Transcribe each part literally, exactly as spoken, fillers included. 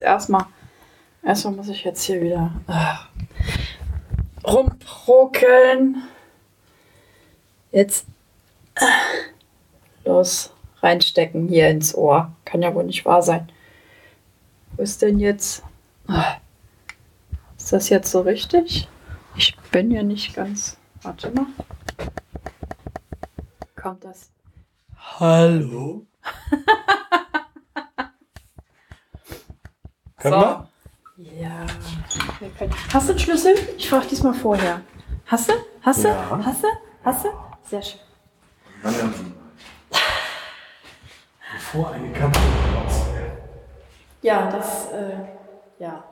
Erstmal, erstmal muss ich jetzt hier wieder äh, rumprokeln. Jetzt äh, los, reinstecken hier ins Ohr. Kann ja wohl nicht wahr sein. Wo ist denn jetzt? Äh, ist das jetzt so richtig? Ich bin ja nicht ganz. Warte mal. Kommt das? Hallo? Können wir? Ja. Wir können. Hast du den Schlüssel? Ich frage diesmal vorher. Hast du? Hast du? Ja. Hast du? Hast du? Sehr schön. Wandern Sie mal. Bevor eine Kamera rausfällt. Ja, das, äh, ja.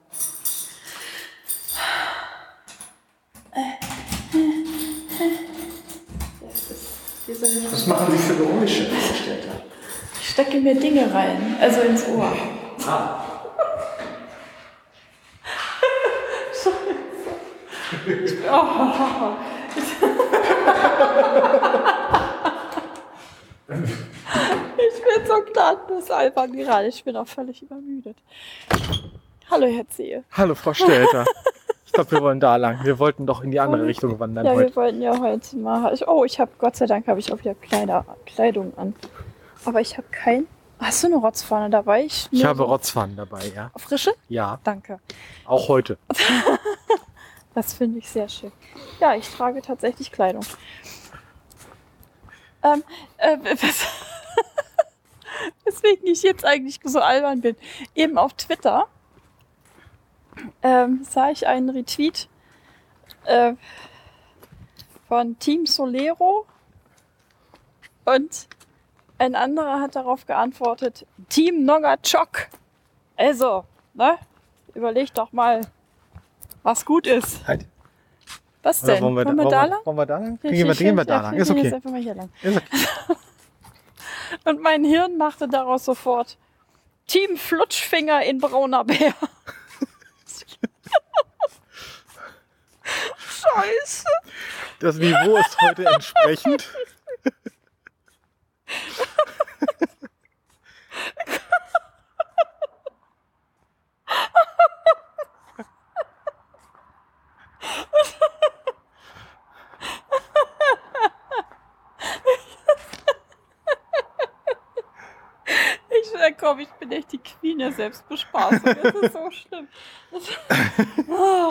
Das ist diese Was machen Sie für Geräusche, Frau Stelter? Ich stecke mir Dinge rein, also ins Ohr. Ah. Oh. Ich bin so gnadenlos albern gerade. Ich bin auch völlig übermüdet. Hallo, Herr Zehe. Hallo, Frau Stelter. Ich glaube, wir wollen da lang. Wir wollten doch in die andere Richtung wandern Ja, heute. wir wollten ja heute mal... Oh, ich habe, Gott sei Dank, habe ich auch wieder Kleider, Kleidung an. Aber ich habe kein... Hast du eine Rotzpfanne dabei? Ich, Ich habe so Rotzpfannen dabei, ja. Frische? Ja, Danke. auch heute. Das finde ich sehr schön. Ja, ich trage tatsächlich Kleidung. Ähm, äh, wes- weswegen ich jetzt eigentlich so albern bin. Eben auf Twitter ähm, sah ich einen Retweet äh, von Team Solero und ein anderer hat darauf geantwortet, Team Nogachok. Also, ne? Überleg doch mal, was gut ist. Halt. Was Oder denn? wollen wir, Wollen wir wollen da wir, lang? wollen wir da lang? Ja, Gehen wir, ich- gehen wir ich- da ja, lang. wir Ist gehen okay. Jetzt einfach mal hier lang. Ist okay. Und mein Hirn machte daraus sofort Team Flutschfinger in brauner Bär. Scheiße. Das Niveau ist heute entsprechend. Ich, äh, komm, ich bin echt die Queen der Selbstbespaßung. Das ist so schlimm. Oh.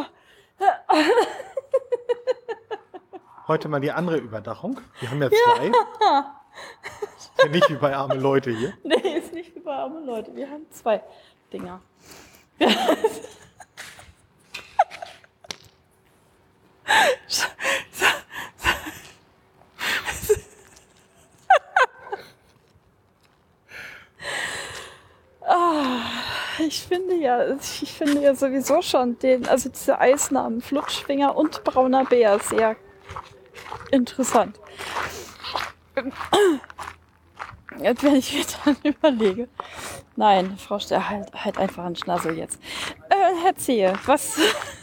Heute mal die andere Überdachung. Wir haben ja zwei. Ist ja nicht wie bei arme Leute hier. Nee, ist nicht wie bei armen Leute. Wir haben zwei Dinger. Ah, ich finde ja, ich finde ja sowieso schon den, also diese Eisnamen Flutschfinger und brauner Bär sehr interessant. Jetzt, wenn ich mir dann überlege. Nein, Frau Ster, halt, halt einfach einen Schnassel jetzt. Äh, Herr Zehe, was...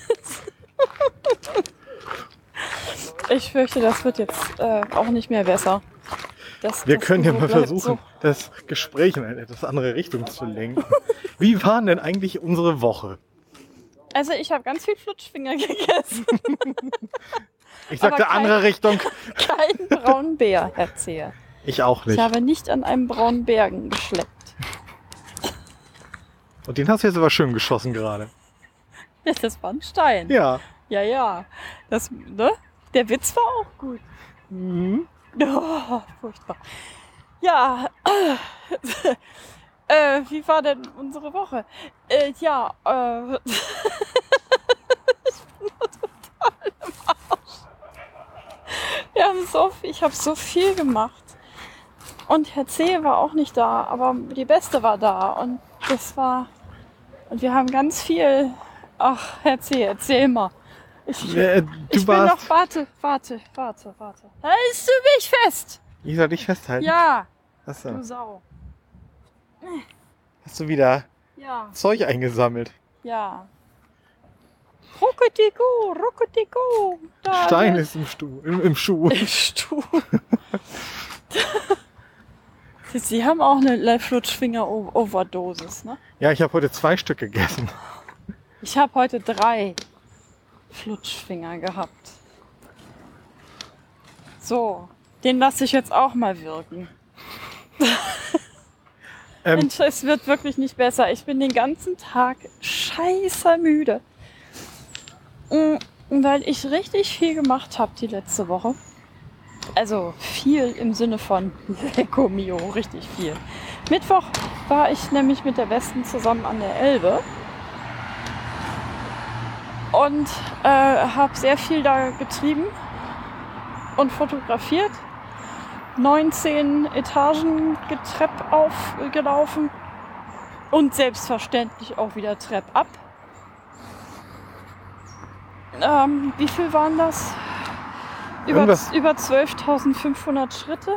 Ich fürchte, das wird jetzt äh, auch nicht mehr besser. Das, Wir das können ja Niveau mal bleibt versuchen, das Gespräch in eine etwas andere Richtung zu lenken. Wie war denn eigentlich unsere Woche? So. Also ich habe ganz viel Flutschfinger gegessen. Ich sagte Aber kein- andere Richtung. Keinen braunen Bär, Herr Zehe. Ich auch nicht. Ich habe nicht an einem braunen Bären geschleppt. Und den hast du jetzt aber schön geschossen gerade. Ja, das war ein Stein. Ja. Ja, ja. Das, ne? Der Witz war auch gut. Mhm. Oh, furchtbar. Ja, äh, wie war denn unsere Woche? Äh, ja, äh, ich bin nur total im Arsch. Wir haben so viel, ich habe so viel gemacht. Und Herr C. war auch nicht da, aber die Beste war da. Und das war, und wir haben ganz viel, ach, Herr C., erzähl mal. Ich, Äh, du ich bin warst. noch, warte, warte, warte, warte. Hältst du mich fest? Ich soll dich festhalten. Ja, Achso. du Sau. Hast du wieder Ja, Zeug eingesammelt? ja. Rucketiku, rucketiku. Da Stein wird- ist im, Stu im, im Schuh. Im Stuhl. Sie haben auch eine Flutschfinger-Overdosis, ne? Ja, ich habe heute zwei Stück gegessen. Ich habe heute drei Flutschfinger gehabt. So, den lasse ich jetzt auch mal wirken. Ähm, Mensch, es wird wirklich nicht besser. Ich bin den ganzen Tag scheiße müde. Mm, Weil ich richtig viel gemacht habe die letzte Woche. Also viel im Sinne von Lecco mio, richtig viel. Mittwoch war ich nämlich mit der Besten zusammen an der Elbe. Und äh, habe sehr viel da getrieben und fotografiert. neunzehn Etagen Trepp aufgelaufen und selbstverständlich auch wieder Trepp ab. Ähm, wie viel waren das? Über, Irgendwas. über zwölftausendfünfhundert Schritte.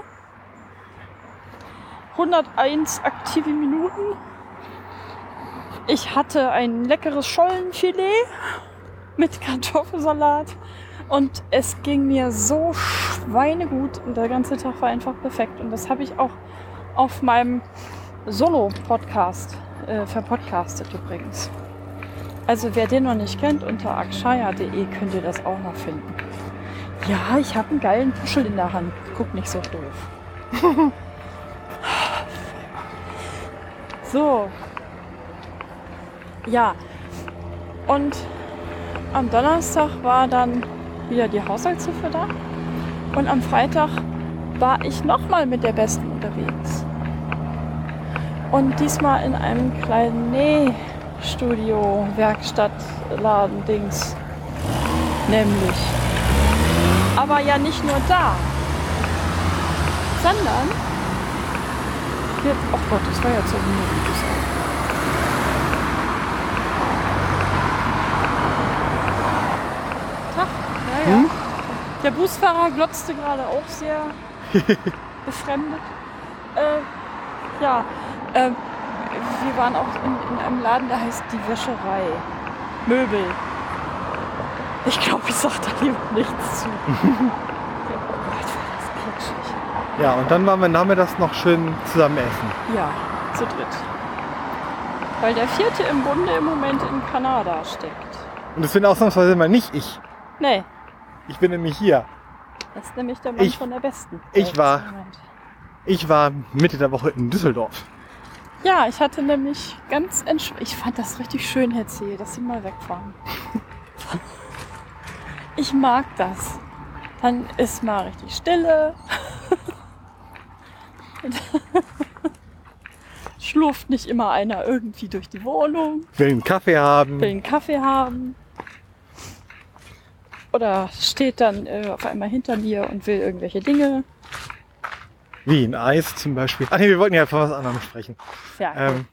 hunderteins aktive Minuten. Ich hatte ein leckeres Schollenfilet mit Kartoffelsalat. Und es ging mir so schweinegut und der ganze Tag war einfach perfekt. Und das habe ich auch auf meinem Solo-Podcast äh, verpodcastet übrigens. Also wer den noch nicht kennt, unter akshaya punkt de könnt ihr das auch noch finden. Ja, ich habe einen geilen Puschel in der Hand. Guck nicht so doof. So. Ja. Und am Donnerstag war dann wieder die Haushaltshilfe da. Und am Freitag war ich nochmal mit der Besten unterwegs. Und diesmal in einem kleinen Nähstudio, Werkstatt, Laden, Dings. Nämlich. Aber ja nicht nur da, sondern jetzt, oh Gott, das war ja so ein Tag, ja, ja. Hm? Der Busfahrer glotzte gerade auch sehr befremdet. Äh, ja, äh, wir waren auch in, in einem Laden, der heißt die Wäscherei. Möbel. Ich glaube, ich sag da lieber nichts zu. Oh Gott, war das kitschig. Ja, und dann waren wir nachmittags noch schön zusammen essen. Ja, zu dritt. Weil der vierte im Bunde im Moment in Kanada steckt. Und das bin ausnahmsweise mal nicht ich. Nee, Ich bin nämlich hier. das ist nämlich der Mann Ich- von der Besten. ich Der war- ist im Moment. Ich war Mitte der Woche in Düsseldorf. Ja, ich hatte nämlich ganz entspannt. Ich fand das richtig schön, Herr C., dass Sie mal wegfahren. Ich mag das. Dann ist mal richtig Stille. Schlurft nicht immer einer irgendwie durch die Wohnung, Will einen Kaffee haben. will einen Kaffee haben. Oder steht dann äh, auf einmal hinter mir und will irgendwelche Dinge. Wie ein Eis zum Beispiel. Ach nee, wir wollten ja von was anderem sprechen. Ja, Ähm.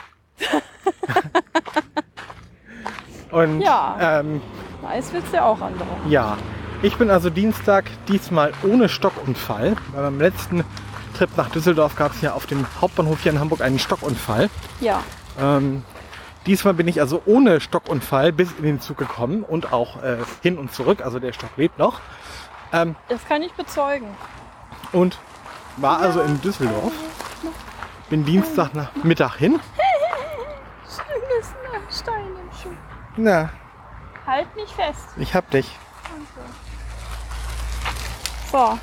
Und Ja. ähm, Eis willst du ja auch andere. ja, ich bin also Dienstag diesmal ohne Stockunfall. Beim letzten Trip nach Düsseldorf gab es ja auf dem Hauptbahnhof hier in Hamburg einen Stockunfall. Ja, Ähm, diesmal bin ich also ohne Stockunfall bis in den Zug gekommen und auch äh, hin und zurück. Also der Stock lebt noch. Ähm, das kann ich bezeugen. und war also in Düsseldorf. Bin Dienstag nach Mittag hin. Schönes Stein im Schuh. Na, Halt mich fest. ich hab dich. So,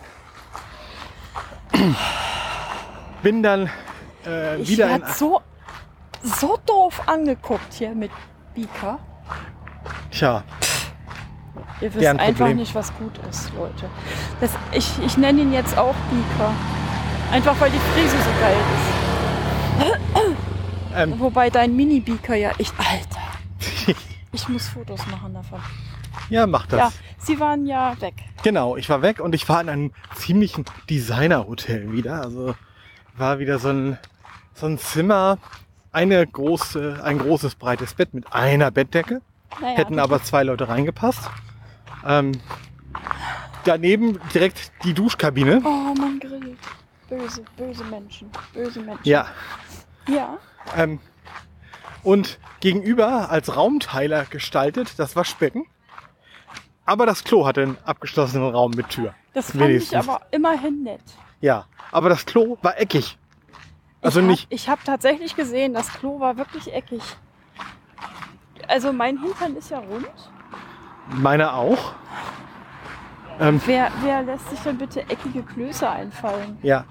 Bin dann äh, ich wieder in... werde so, so doof angeguckt hier mit Beaker. Tja, Ihr wisst Deren einfach Problem. nicht, was gut ist, Leute. Das, ich ich nenne ihn jetzt auch Beaker. Einfach weil die Frise so geil ist. ähm, Wobei dein Mini-Beaker ja... Ich, Alter, ich muss Fotos machen davon. ja, mach das. Ja, sie waren ja weg. Genau, ich war weg und ich war in einem ziemlichen Designer-Hotel wieder. Also war wieder so ein, so ein Zimmer, eine große, ein großes breites Bett mit einer Bettdecke. Naja, Hätten aber zwei Leute reingepasst. Ähm, daneben direkt die Duschkabine. Oh, man grillt. Böse, böse Menschen. Böse Menschen. Ja. Ja. Ähm, und gegenüber als Raumteiler gestaltet das Waschbecken. Aber das Klo hatte einen abgeschlossenen Raum mit Tür. Das fand ich Wenigstens. aber immerhin nett. Ja, aber das Klo war eckig. Also ich nicht. Hab, ich habe tatsächlich gesehen, das Klo war wirklich eckig. Also mein Hintern ist ja rund. Meine auch. Ähm, Wer, wer lässt sich denn bitte eckige Klöße einfallen? ja.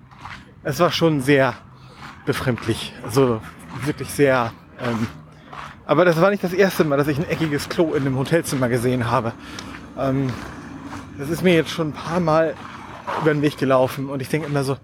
Es war schon sehr befremdlich. Also wirklich sehr. Ähm, aber das war nicht das erste Mal, dass ich ein eckiges Klo in einem Hotelzimmer gesehen habe. Ähm, das ist mir jetzt schon ein paar Mal über den Weg gelaufen und ich denke immer so,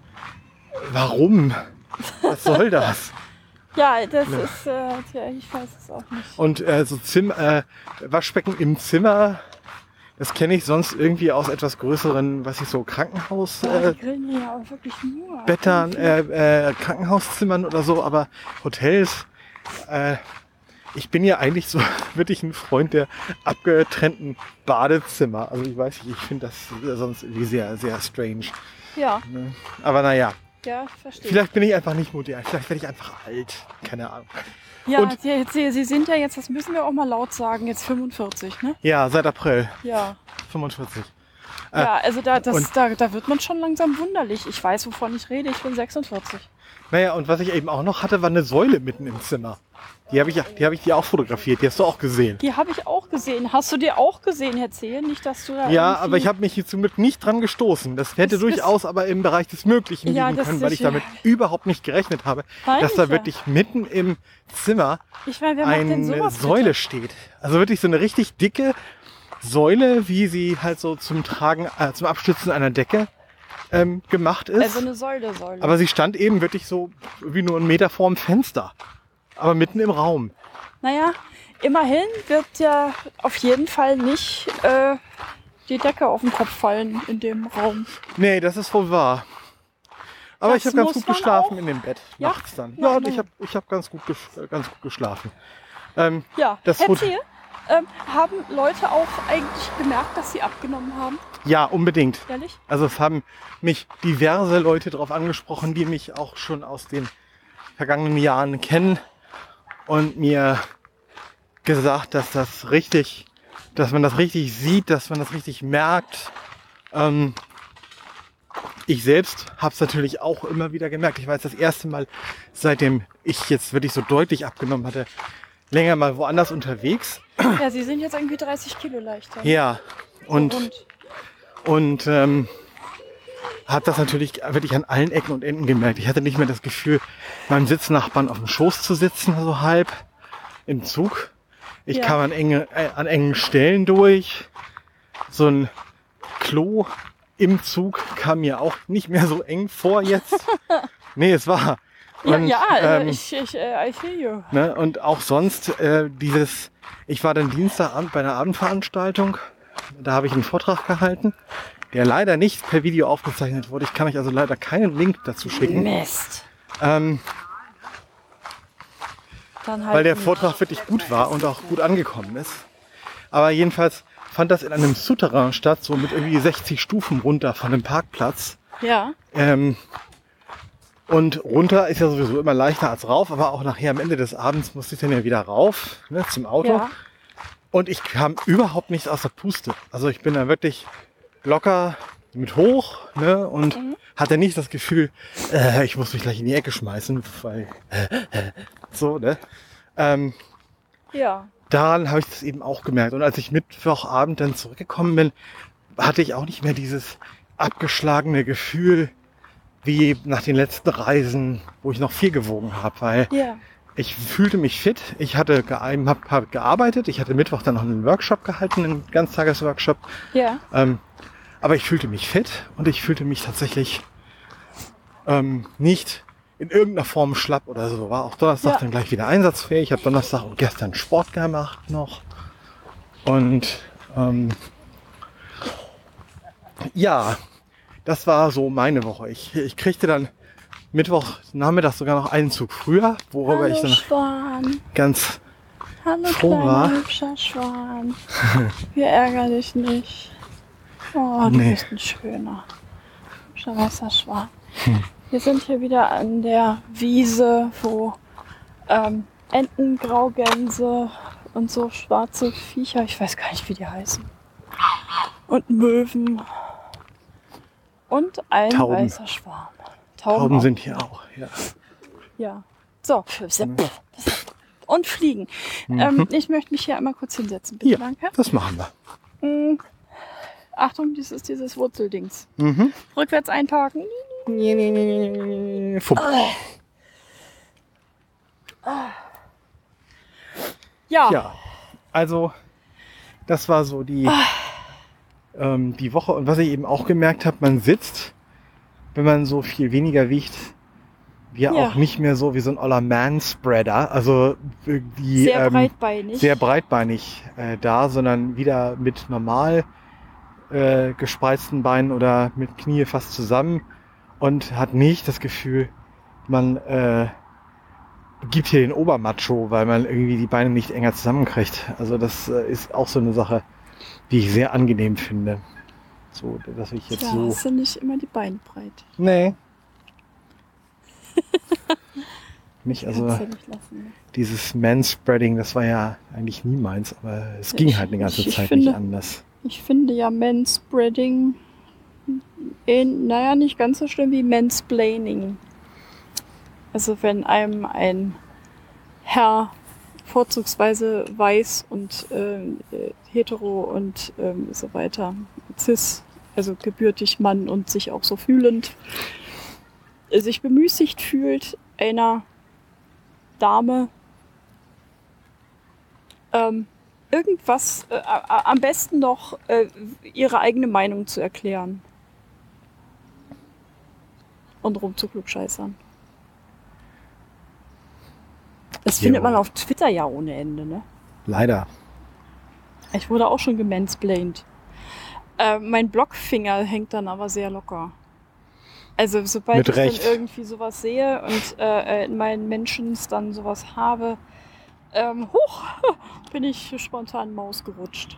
warum? Was soll das? Ja, das ist, äh, tja, ich weiß es auch nicht. Und äh, so Zim äh, Waschbecken im Zimmer, das kenne ich sonst irgendwie aus etwas größeren, was ich so Krankenhaus Ja, äh, die grillen hier ja auch wirklich nur. Bettern, äh, äh, Krankenhauszimmern oder so, aber Hotels, äh, ich bin ja eigentlich so wirklich ein Freund der abgetrennten Badezimmer. Also ich weiß nicht, ich finde das sonst irgendwie sehr, sehr strange. Ja, Ne? Aber naja, ja, ich verstehe. vielleicht bin ich einfach nicht modern, vielleicht werde ich einfach alt, keine Ahnung. Ja, und- Sie, Sie, Sie sind ja jetzt, das müssen wir auch mal laut sagen, jetzt fünfundvierzig, ne? Ja, seit April Ja. fünfundvierzig. Äh, Ja, also da, das, und- da, da wird man schon langsam wunderlich. Ich weiß, wovon ich rede, ich bin sechsundvierzig. Naja, und was ich eben auch noch hatte, war eine Säule mitten im Zimmer. Die habe ich, die habe ich dir auch fotografiert, die hast du auch gesehen. Die habe ich auch gesehen. Hast du dir auch gesehen, Herr Zehe? Nicht, dass du da Ja, irgendwie- aber ich habe mich hier zum Glück nicht dran gestoßen. Das hätte Das durchaus aber im Bereich des Möglichen Ja, liegen das können, weil ist- ich damit überhaupt nicht gerechnet habe, Meine dass da ich ja. wirklich mitten im Zimmer Ich meine, wer macht denn eine sowas Säule bitte? steht. Also wirklich so eine richtig dicke Säule, wie sie halt so zum Tragen, äh, zum Abstützen einer Decke ähm, gemacht ist. Also eine Säule, Säule. Aber sie stand eben wirklich so wie nur einen Meter vorm Fenster. Aber mitten im Raum. Naja, immerhin wird ja auf jeden Fall nicht äh, die Decke auf den Kopf fallen in dem Raum. Nee, das ist wohl wahr. Aber Das ich habe ganz muss gut man geschlafen auch- in dem Bett Ja? nachts dann. Ja, Ja, und na ich ja. habe ich hab ganz, gut ges- äh, ganz gut geschlafen. Ähm, Ja, Das Herr Hot- Zehe, ähm, haben Leute auch eigentlich gemerkt, dass sie abgenommen haben? ja, unbedingt. Ehrlich? Also es haben mich diverse Leute darauf angesprochen, die mich auch schon aus den vergangenen Jahren kennen und mir gesagt, dass das richtig, dass man das richtig sieht, dass man das richtig merkt. Ähm, ich selbst habe es natürlich auch immer wieder gemerkt. Ich war jetzt das erste Mal, seitdem ich jetzt wirklich so deutlich abgenommen hatte, länger mal woanders unterwegs. Ja, sie sind jetzt irgendwie dreißig Kilo leichter. Ja, und Und Und ähm, habe das natürlich wirklich an allen Ecken und Enden gemerkt. Ich hatte nicht mehr das Gefühl, meinem Sitznachbarn auf dem Schoß zu sitzen, so halb im Zug. Ich Ja. kam an, enge, äh, an engen Stellen durch. So ein Klo im Zug kam mir auch nicht mehr so eng vor jetzt. Nee, es war. ja, Und, ja äh, ähm, ich, ich, äh, I feel you. Ne, und auch sonst äh, dieses, ich war dann Dienstagabend bei einer Abendveranstaltung, da habe ich einen Vortrag gehalten, der leider nicht per Video aufgezeichnet wurde. Ich kann euch also leider keinen Link dazu schicken, Mist. ähm, Dann halt weil der nicht. Vortrag wirklich gut war und auch gut angekommen ist. Aber jedenfalls fand das in einem Souterrain statt, so mit irgendwie sechzig Stufen runter von dem Parkplatz. Ja, Ähm, und runter ist ja sowieso immer leichter als rauf, aber auch nachher am Ende des Abends musste ich dann ja wieder rauf, ne, zum Auto. ja. Und ich kam überhaupt nicht aus der Puste. Also ich bin da wirklich locker mit hoch, ne, und Mhm. hatte nicht das Gefühl, äh, ich muss mich gleich in die Ecke schmeißen, weil so, ne. Ähm, Ja. daran habe ich das eben auch gemerkt. Und als ich Mittwochabend dann zurückgekommen bin, hatte ich auch nicht mehr dieses abgeschlagene Gefühl wie nach den letzten Reisen, wo ich noch viel gewogen habe, weil Ja. ich fühlte mich fit. Ich hatte ge hab, hab gearbeitet. Ich hatte Mittwoch dann noch einen Workshop gehalten, einen Ganztagesworkshop. Ja. Ähm, aber ich fühlte mich fit und ich fühlte mich tatsächlich ähm, nicht in irgendeiner Form schlapp oder so. War auch Donnerstag Ja. dann gleich wieder einsatzfähig. Ich habe Donnerstag und gestern Sport gemacht noch. Und ähm, ja, das war so meine Woche. Ich, ich kriegte dann Mittwoch Nachmittag sogar noch einen Zug früher, worüber Hallo ich dann Schwan. ganz Hallo froh kleiner war. hübscher Schwan. Wir ärgern dich nicht. Oh, du Nee. bist ein schöner, hübscher weißer Schwan. Hm. Wir sind hier wieder an der Wiese, wo ähm, Enten, Graugänse und so schwarze Viecher, ich weiß gar nicht, wie die heißen. Und Möwen Und ein Tauben. weißer Schwarm. Tauben, Tauben auch. sind hier auch, ja. Ja. So. Und fliegen. Mhm. Ähm, ich möchte mich hier einmal kurz hinsetzen, bitte. Ja, Danke. das machen wir. Mm. Achtung, das ist dieses Wurzeldings. Mhm. Rückwärts einparken. Nee, nee, nee, nee, nee. Fupp. Ja. Ja, also das war so die, ähm, die Woche. Und was ich eben auch gemerkt habe, man sitzt, wenn man so viel weniger wiegt, wir Ja. auch nicht mehr so wie so ein oller Manspreader, also die Sehr ähm, breitbeinig. sehr breitbeinig äh, da, sondern wieder mit normal äh, gespreizten Beinen oder mit Knie fast zusammen und hat nicht das Gefühl, man äh, gibt hier den Obermacho, weil man irgendwie die Beine nicht enger zusammenkriegt. Also das äh, ist auch so eine Sache, die ich sehr angenehm finde. So, dass ich jetzt ja, so... hast du nicht immer die Beine breit. Nee. Nicht, also Kannst du nicht lassen, ne? dieses Manspreading, das war ja eigentlich nie meins, aber es ging Ich- halt eine ganze ich- ich Zeit finde- nicht anders. Ich finde ja Manspreading, eh, naja, nicht ganz so schlimm wie Mansplaining. Also wenn einem ein Herr vorzugsweise weiß und ähm, äh, hetero und ähm, so weiter, cis, also gebürtig Mann und sich auch so fühlend, äh, sich bemüßigt fühlt, einer Dame ähm, irgendwas, äh, a- am besten noch äh, ihre eigene Meinung zu erklären. Und rum zu klugscheißern. Das Jo. findet man auf Twitter ja ohne Ende, ne? Leider. Ich wurde auch schon gemansplained. Äh, mein Blockfinger hängt dann aber sehr locker. Also sobald Mit ich Recht. dann irgendwie sowas sehe und äh, in meinen Menschen dann sowas habe, ähm, huch, bin ich spontan Maus gerutscht.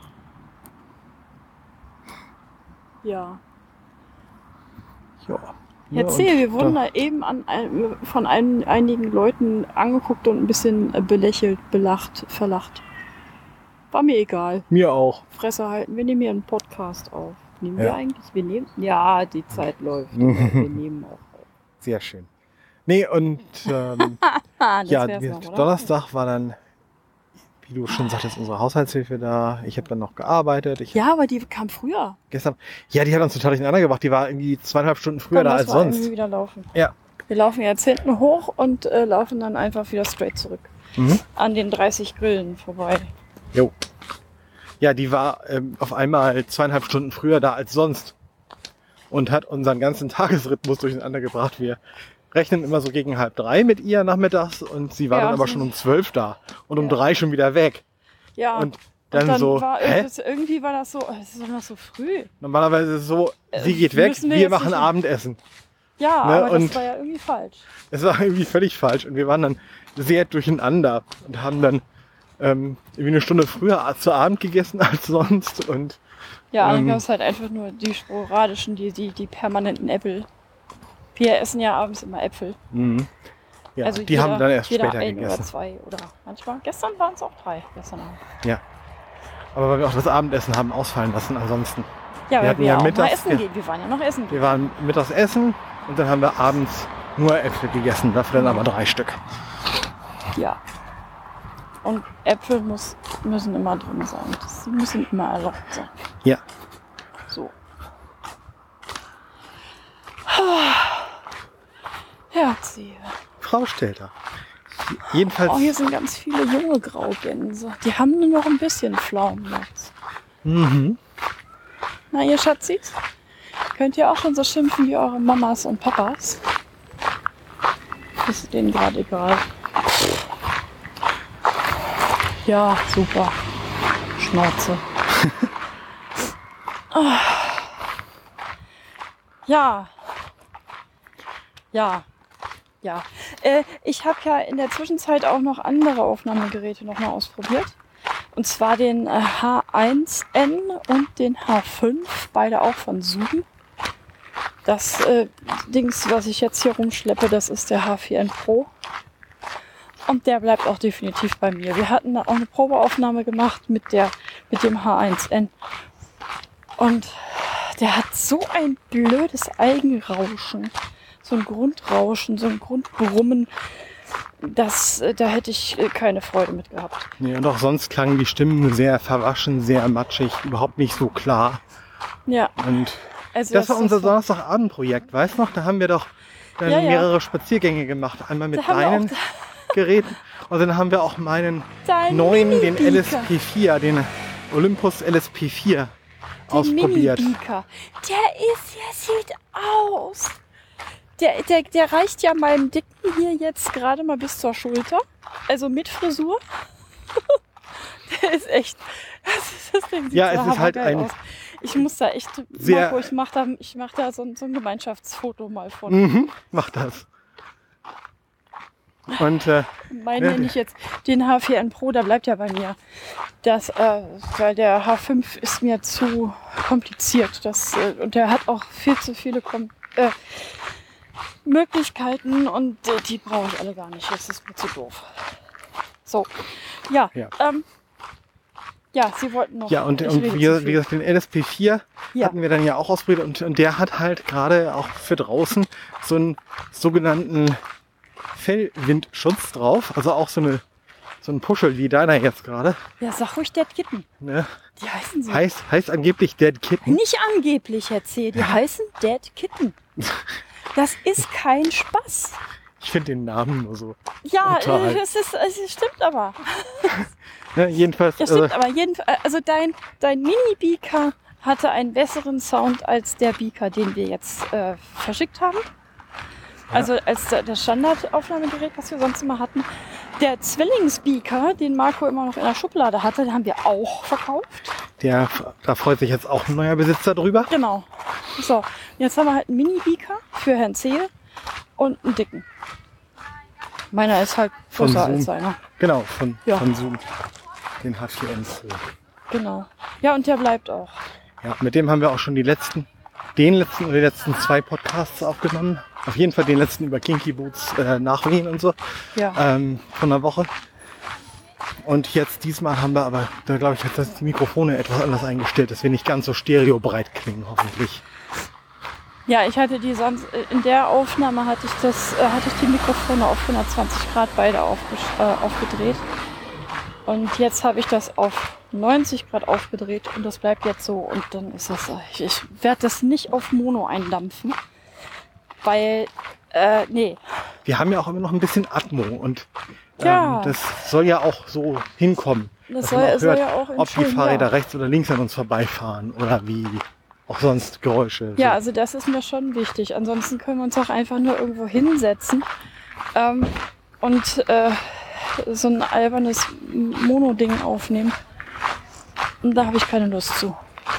Ja. Ja. Erzähl, wir wurden da, da eben an, ein- von ein, einigen Leuten angeguckt und ein bisschen äh, belächelt, belacht, verlacht. War mir egal. Mir auch. Fresse halten, wir nehmen hier einen Podcast auf. Nehmen Ja. wir eigentlich? Wir nehmen. Ja, die Zeit läuft. aber wir nehmen auch auf. Sehr schön. Nee, und ähm, Ah, das ja, wär's wir- noch, oder? Donnerstag war dann, wie du schon sagtest, unsere Haushaltshilfe da. Ich habe dann noch gearbeitet. Ich Ja, aber die kam früher. gestern, ja, die hat uns total durcheinander gebracht. Die war irgendwie zweieinhalb Stunden früher Komm, da lass als mal sonst. irgendwie wieder laufen. Ja. Wir laufen jetzt hinten hoch und äh, laufen dann einfach wieder straight zurück. Mhm. An den dreißig Grillen vorbei. Jo. Ja, die war ähm, auf einmal zweieinhalb Stunden früher da als sonst und hat unseren ganzen Tagesrhythmus durcheinander gebracht. Wir rechnen immer so gegen halb drei mit ihr nachmittags und sie war Ja, dann aber so- schon um zwölf da und um Ja. drei schon wieder weg. Ja. Und dann, und dann so, war hä? irgendwie, irgendwie war das so, oh, es ist doch noch so früh. Normalerweise ist es so, Äh, sie geht weg, müssen wir wir jetzt machen nicht- Abendessen. Ja, Ne, aber das und- war ja irgendwie falsch. Es war irgendwie völlig falsch und wir waren dann sehr durcheinander und haben dann ähm, irgendwie eine Stunde früher zu Abend gegessen als sonst und Ja, dann Ähm. gab es halt einfach nur die sporadischen, die, die, die permanenten Äpfel. Wir essen ja abends immer Äpfel. mh. ja, also die jeder, haben dann erst jeder später ein oder gegessen. zwei oder manchmal. Gestern waren es auch drei. Gestern Abend. Aber weil wir auch das Abendessen haben ausfallen lassen ansonsten. Ja, Wir weil hatten wir ja auch mal mittags essen ge- gehen. Wir waren ja noch essen Wir gehen. waren mittags essen und dann haben wir abends nur Äpfel gegessen, dafür dann aber drei Stück. Ja. Und Äpfel muss, müssen immer drin sein. Das, die müssen immer erlaubt sein. Ja. So. Herzliche. Frau Stelter. Jedenfalls, Oh, hier sind ganz viele junge Graugänse. Die haben nur noch ein bisschen Pflaumen jetzt. mhm. Na, ihr Schatzis, könnt ihr auch schon so schimpfen wie eure Mamas und Papas? Ist denen gerade egal. Ja, super. Schnauze. Ah. Ja. Ja. Ja. Äh, ich habe ja in der Zwischenzeit auch noch andere Aufnahmegeräte noch mal ausprobiert. Und zwar den äh, H eins N und den H fünf, beide auch von Zoom. Das äh, Dings, was ich jetzt hier rumschleppe, das ist der H vier N Pro. Und der bleibt auch definitiv bei mir. Wir hatten da auch eine Probeaufnahme gemacht mit, der, mit dem H eins N. Und Der hat so ein blödes Eigenrauschen. So ein Grundrauschen, so ein Grundbrummen. Das, äh, da hätte ich äh, keine Freude mit gehabt. Nee, und auch sonst klangen die Stimmen sehr verwaschen, sehr matschig, überhaupt nicht so klar. Ja. Und Also das war ist unser so- Donnerstagabendprojekt, weißt du noch? Da haben wir doch dann Ja, ja. mehrere Spaziergänge gemacht. Einmal mit Da haben wir auch deinen Geräten und dann haben wir auch meinen Dein neuen, den Mini-Beaker. L S P vier, den Olympus L S P vier ausprobiert. Mini-Beaker. Der ist, der sieht aus. Der, der, der reicht ja meinem Dicken hier jetzt gerade mal bis zur Schulter. Also mit Frisur. Der ist echt. Das, ist, das Ding sieht Ja, so es ist halt hammergeil ein aus. Ich muss da echt. sehr- Marco, ich mach da, ich mach da so, ein- so ein Gemeinschaftsfoto mal von. Mhm, mach das. Und äh, Meinen Ja. nenne ich jetzt den H vier N Pro, der bleibt ja bei mir. Das, äh, weil der H fünf ist mir zu kompliziert. Das, äh, und der hat auch viel zu viele Kom äh, Möglichkeiten und äh, die brauche ich alle gar nicht. Das ist mir zu doof. So, ja, Ja. ähm, ja, Sie wollten noch. ja, und, ich und rede wie, zu wie viel. gesagt, den L S P vier Ja. hatten wir dann ja auch ausprobiert und, und der hat halt gerade auch für draußen so einen sogenannten Fellwindschutz drauf. Also auch so eine so ein Puschel wie deiner jetzt gerade. Ja, sag ruhig Dead Kitten. Ne? Die heißen so. Heißt, heißt angeblich Dead Kitten. Nicht angeblich, Herr C. Die heißen Dead Kitten. Das ist kein Spaß. Ich finde den Namen nur so. Ja, Total. äh, es, ist, es stimmt aber. Ne, jedenfalls, Ja, stimmt also, aber. Jeden, also dein, dein Mini-Beaker hatte einen besseren Sound als der Beaker, den wir jetzt äh, verschickt haben. Also als der, das Standardaufnahmegerät, was wir sonst immer hatten. Der Zwillingsbeaker, den Marco immer noch in der Schublade hatte, den haben wir auch verkauft. der, da freut sich jetzt auch ein neuer Besitzer drüber. Genau. So, jetzt haben wir halt einen Mini-Beaker für Herrn Zehe und einen dicken. Meiner ist halt Von größer Zoom. als seiner. Genau, von, Ja. von Zoom. Den H vier N Pro. Genau. Ja, und der bleibt auch. Ja, mit dem haben wir auch schon die letzten, den letzten oder die letzten zwei Podcasts aufgenommen. Auf jeden Fall den letzten über Kinky Boots äh, nachwehen und so Ja. ähm, von der Woche. Und jetzt diesmal haben wir aber, da glaube ich, dass die Mikrofone etwas anders eingestellt, dass wir nicht ganz so stereobreit klingen, hoffentlich. Ja, ich hatte die sonst, in der Aufnahme hatte ich das, äh, hatte ich die Mikrofone auf hundertzwanzig Grad beide aufgesch- äh, aufgedreht. Und jetzt habe ich das auf neunzig Grad aufgedreht und das bleibt jetzt so. Und dann ist das, äh, ich, ich werde das nicht auf Mono eindampfen, weil, äh, nee. Wir haben ja auch immer noch ein bisschen Atmo und ähm, Ja. das soll ja auch so hinkommen. Das dass soll, man auch soll hört, ja auch ob die entschuldigen, Fahrräder ja. rechts oder links an uns vorbeifahren oder wie auch sonst Geräusche. Ja, so. also das ist mir schon wichtig. Ansonsten können wir uns auch einfach nur irgendwo hinsetzen ähm, und äh, so ein albernes Mono-Ding aufnehmen. Und da habe ich keine Lust zu.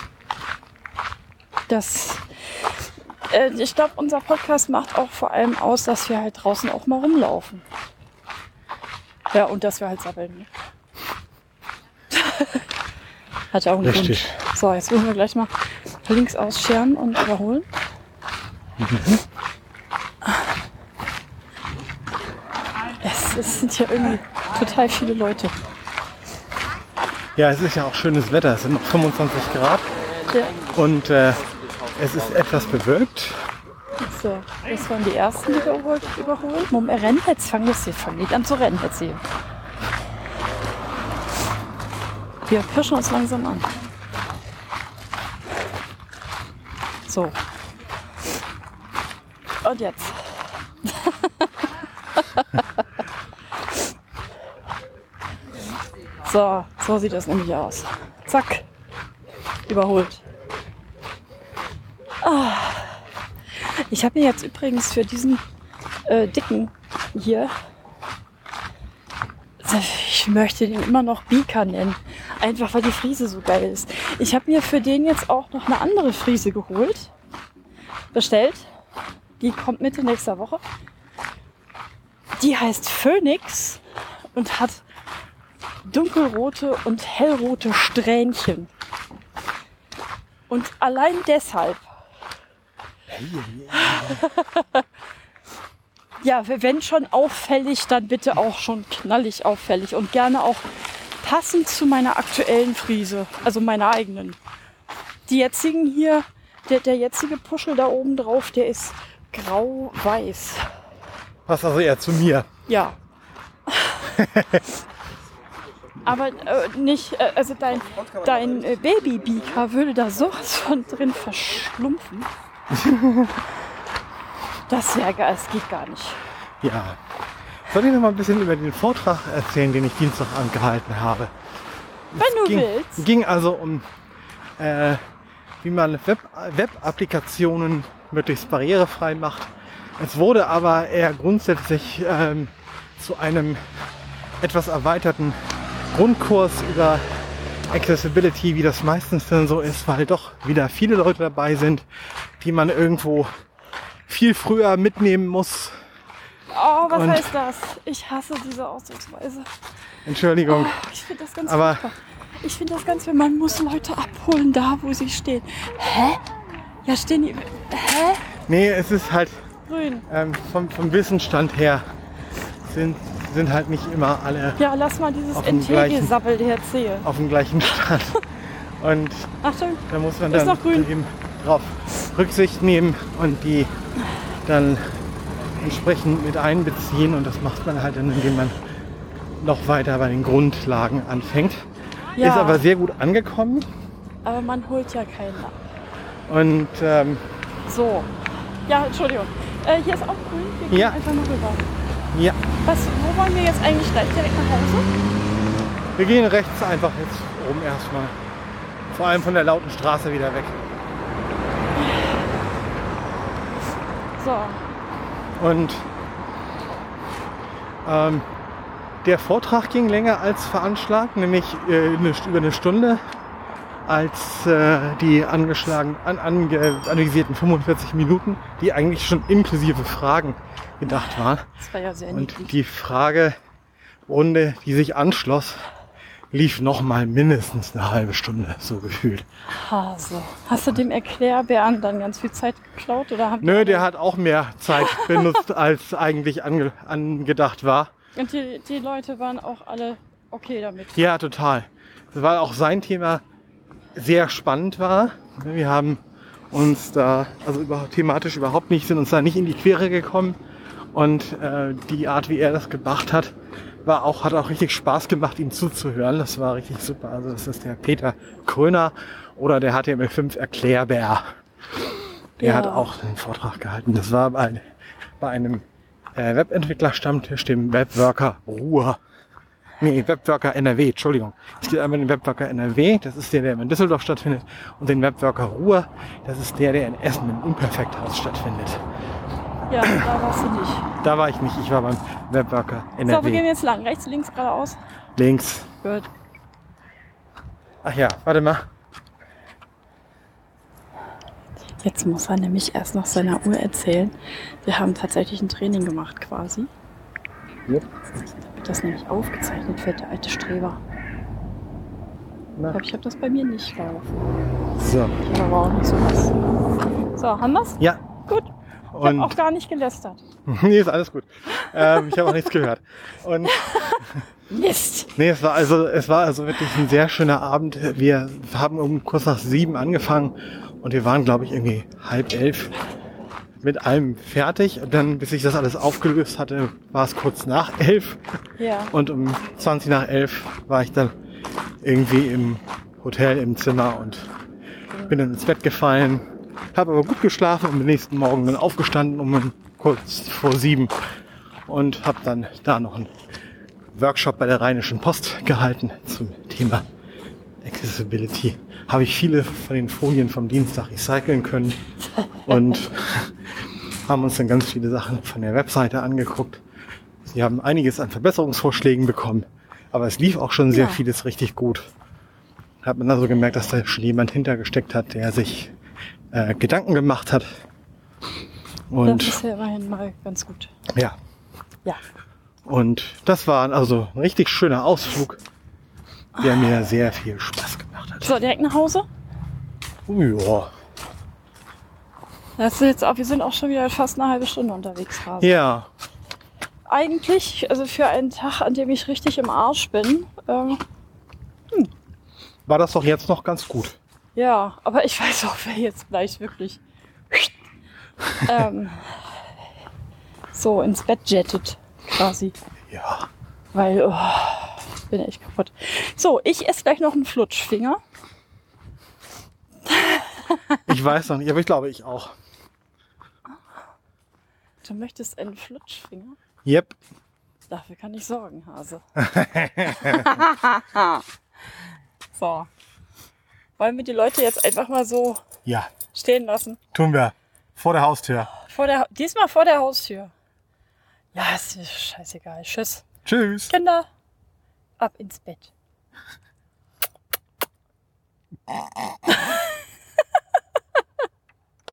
Das, äh, ich glaube, unser Podcast macht auch vor allem aus, dass wir halt draußen auch mal rumlaufen. Ja, und dass wir halt sabbeln. Ne? Hat ja auch einen Richtig. Grund. So, jetzt müssen wir gleich mal links ausscheren und überholen. Es, es sind hier irgendwie total viele Leute. Ja, es ist ja auch schönes Wetter. Es sind noch fünfundzwanzig Grad Ja. und äh, es ist etwas bewölkt. So, das waren die ersten, die wir überholt- überholen. Moment, er rennt jetzt, fang das hier, fang nicht an zu rennen jetzt hier. Wir pirschen uns langsam an. So. Und jetzt. So, so sieht das nämlich aus. Zack. Überholt. Ah. Ich habe mir jetzt übrigens für diesen äh, dicken hier, ich möchte den immer noch Beaker nennen, einfach weil die Frise so geil ist. Ich habe mir für den jetzt auch noch eine andere Frise geholt, bestellt. Die kommt Mitte nächster Woche. Die heißt Phoenix und hat dunkelrote und hellrote Strähnchen. Und allein deshalb ja, wenn schon auffällig, dann bitte auch schon knallig auffällig und gerne auch passend zu meiner aktuellen Frise, also meiner eigenen. Die jetzigen hier Der, der jetzige Puschel da oben drauf, der ist grau-weiß. Passt also eher zu mir. Ja. Aber äh, nicht, äh, also dein, dein äh, Babybeaker würde da sowas von drin verschlumpfen. Das wäre geil, es geht gar nicht. Ja. Soll ich noch mal ein bisschen über den Vortrag erzählen, den ich Dienstagabend gehalten habe? Wenn du ging, willst. ging also um, äh, wie man Web, Web-Applikationen möglichst barrierefrei macht. Es wurde aber eher grundsätzlich ähm, zu einem etwas erweiterten Grundkurs über Accessibility, wie das meistens dann so ist, weil doch wieder viele Leute dabei sind, die man irgendwo viel früher mitnehmen muss. Oh, was Und- heißt das? Ich hasse diese Ausdrucksweise. Entschuldigung. Oh, ich finde das ganz Aber- furchtbar. Ich finde das ganz, wenn man muss Leute abholen, da wo sie stehen. Hä? Ja, stehen die. Hä? Nee, es ist halt Grün. ähm, vom, vom Wissensstand her sind, sind halt nicht immer alle Ja, lass mal dieses Auf dem N T gleichen- G-Sabbel erzählen. auf dem gleichen Stand. Und Achtung. da muss man Ist dann noch grün. eben drauf Rücksicht nehmen und die dann entsprechend mit einbeziehen. Und das macht man halt dann, indem man noch weiter bei den Grundlagen anfängt. Ja, Ist aber sehr gut angekommen. aber man holt ja keinen ab. Und ähm, So. Ja, Entschuldigung. Äh, hier ist auch grün. Wir gehen Ja. einfach mal rüber. ja, Was, wo wollen wir jetzt eigentlich gleich direkt nach Hause? wir gehen rechts einfach jetzt oben erstmal. Vor allem von der lauten Straße wieder weg. So. Und ähm, der Vortrag ging länger als veranschlagt, nämlich äh, eine, über eine Stunde, als äh, die angeschlagen, an, ange, anvisierten fünfundvierzig Minuten, die eigentlich schon inklusive Fragen gedacht waren. Das war ja sehr Und niedlich. die Fragerunde, die sich anschloss, lief noch mal mindestens eine halbe Stunde, so gefühlt. Hase. Hast du dem Erklärbären dann ganz viel Zeit geklaut? Oder haben die Nö, alle- der hat auch mehr Zeit benutzt, als eigentlich ange, angedacht war. Und die, die Leute waren auch alle okay damit. Ja, total. Weil auch sein Thema sehr spannend war. Wir haben uns da, also über, thematisch überhaupt nicht, sind uns da nicht in die Quere gekommen. Und äh, die Art, wie er das gemacht hat, war auch, hat auch richtig Spaß gemacht, ihm zuzuhören. Das war richtig super. Also das ist der Peter Kröner oder der H T M L fünf Erklärbär. Der Ja. hat auch einen Vortrag gehalten. Das war bei, bei einem äh, Webentwickler-Stammtisch, dem Webworker Ruhr. Nee, Webworker N R W, Entschuldigung. Es gibt einmal den Webworker N R W, das ist der, der in Düsseldorf stattfindet, und den Webworker Ruhr, das ist der, der in Essen im Unperfekthaus stattfindet. Ja, da warst du nicht. Da war ich nicht, ich war beim Webworker N So, R wir gehen W. jetzt lang. Rechts, links, geradeaus. Links. Gut. Ach ja, warte mal. Jetzt muss er nämlich erst nach seiner Uhr erzählen. Wir haben tatsächlich ein Training gemacht quasi. Yep. Da wird das nämlich aufgezeichnet für der alte Streber. Ich Na. glaube, ich habe das bei mir nicht laufen. So. Ich habe aber auch nicht sowas. So, haben wir's? Ja. Gut. Ich habe Und auch gar nicht gelästert. nee, ist alles gut. Ähm, ich habe auch nichts gehört. Und Mist! nee, es war also, es war also wirklich ein sehr schöner Abend. Wir haben um kurz nach sieben angefangen und wir waren, glaube ich, irgendwie halb elf mit allem fertig. Und dann, bis ich das alles aufgelöst hatte, war es kurz nach elf. Ja. Und um zwanzig nach elf war ich dann irgendwie im Hotel im Zimmer und bin dann ins Bett gefallen. Habe aber gut geschlafen und am nächsten Morgen dann aufgestanden um kurz vor sieben und habe dann da noch einen Workshop bei der Rheinischen Post gehalten zum Thema Accessibility. Habe ich viele von den Folien vom Dienstag recyceln können und haben uns dann ganz viele Sachen von der Webseite angeguckt. Sie haben einiges an Verbesserungsvorschlägen bekommen, aber es lief auch schon sehr Ja. vieles richtig gut. Hat man also gemerkt, dass da schon jemand hintergesteckt hat, der sich äh, Gedanken gemacht hat. Und Das ist ja immerhin mal ganz gut. ja, Ja. und das war also ein richtig schöner Ausflug, der mir sehr viel Spaß gemacht hat. So, direkt nach Hause? Ja, Das ist jetzt auch, wir sind auch schon wieder fast eine halbe Stunde unterwegs. Hase. ja, Eigentlich, also für einen Tag, an dem ich richtig im Arsch bin, ähm, war das doch jetzt noch ganz gut. Ja, aber ich weiß auch, wer jetzt gleich wirklich ähm, so ins Bett jettet, quasi. Ja. Weil, oh, ich bin echt kaputt. So, ich esse gleich noch einen Flutschfinger. Ich weiß noch nicht, aber ich glaube, ich auch. Du möchtest einen Flutschfinger? Yep. Dafür kann ich sorgen, Hase. So. Wollen wir die Leute jetzt einfach mal so Ja, stehen lassen? tun wir. Vor der Haustür. Vor der, diesmal vor der Haustür. Ja, ist mir scheißegal. Tschüss. Tschüss. Kinder, ab ins Bett.